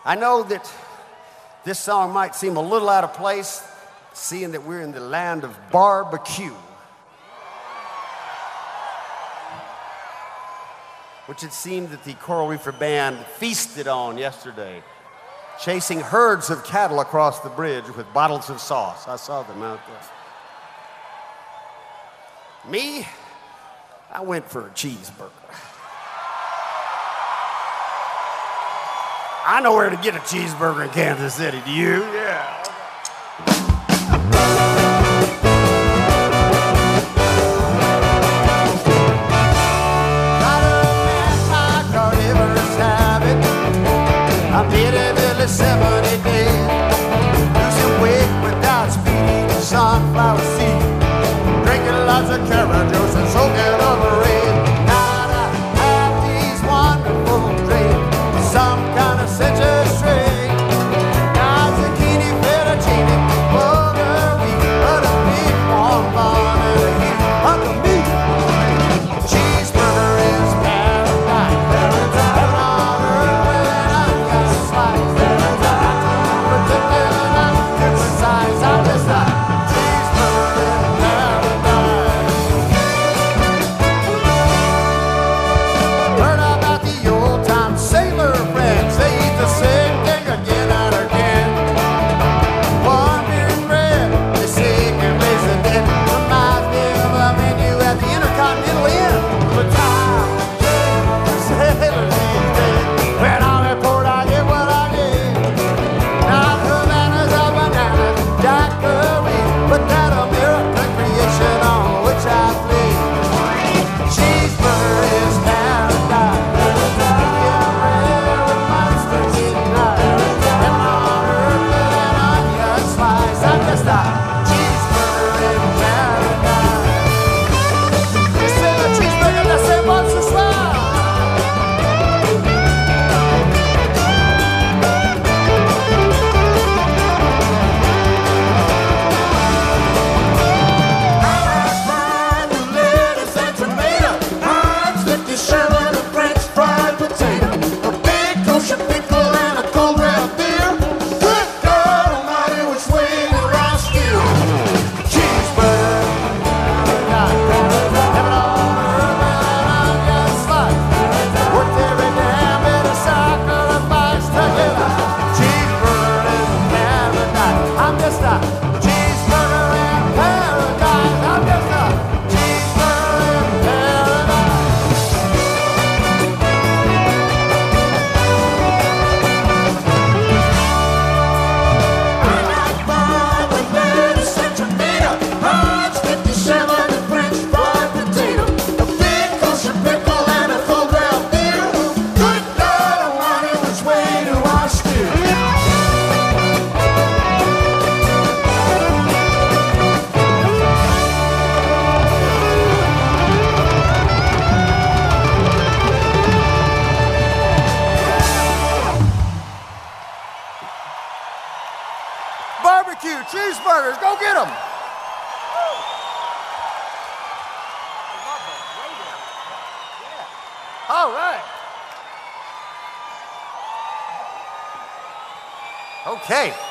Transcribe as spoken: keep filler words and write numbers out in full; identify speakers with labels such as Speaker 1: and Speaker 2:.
Speaker 1: I know that this song might seem a little out of place, seeing that we're in the land of barbecue, which it seemed that the Coral Reefer Band feasted on yesterday, chasing herds of cattle across the bridge with bottles of sauce. I saw them out there. Me, I went for a cheeseburger. I know where to get a cheeseburger in Kansas City. Do you? Yeah. I did it nearly seventy days, losing weight without speeding the sunflower seed, drinking lots of carrot juice and soaking up the rain. Now I have these wonderful dreams, some kind of citrus string. Now zucchini, fettuccine, butter wheat, but a big warm bun and a huge hunk of meat. Cheeseburger is paradise, heaven on earth when I got a slice. Protected and I'm criticized, I'm just a cheeseburger in paradise. Heard about the old-time sailor friends, they eat the same thing again and again. Corned bread, they seek and raise the dead. Reminds me of a menu at the Intercontinental Inn. But time, sailors these days, when I'm at port I get what I get. Not Havanas or bananas, daiquiris, but that American creation on which I play. Cheeseburger is paradise. Medium rare with monster meat night. Heaven on earth with an onion slice. I'm just a cheeseburger in paradise. You say a cheeseburger, they say monster slice. Fried with lettuce and tomato, Heinz fifty-seven and French fried potato, a big kosher pickle and a cold red beer. Good God Almighty, which way do I steer? Cheeseburger, paradise, heaven on earth with an onion slice. Worth every damn bit of sacrifice to get a cheeseburger in paradise. I'm just a cheeseburger in paradise. I'm just a cheeseburger in paradise. I like fried with lettuce and tomato, Heinz fifty-seven and French fried potato, a big kosher pickle and a cold red beer. Good God Almighty, which way do I steer? Barbecue, cheeseburgers, go get them. All right. Okay.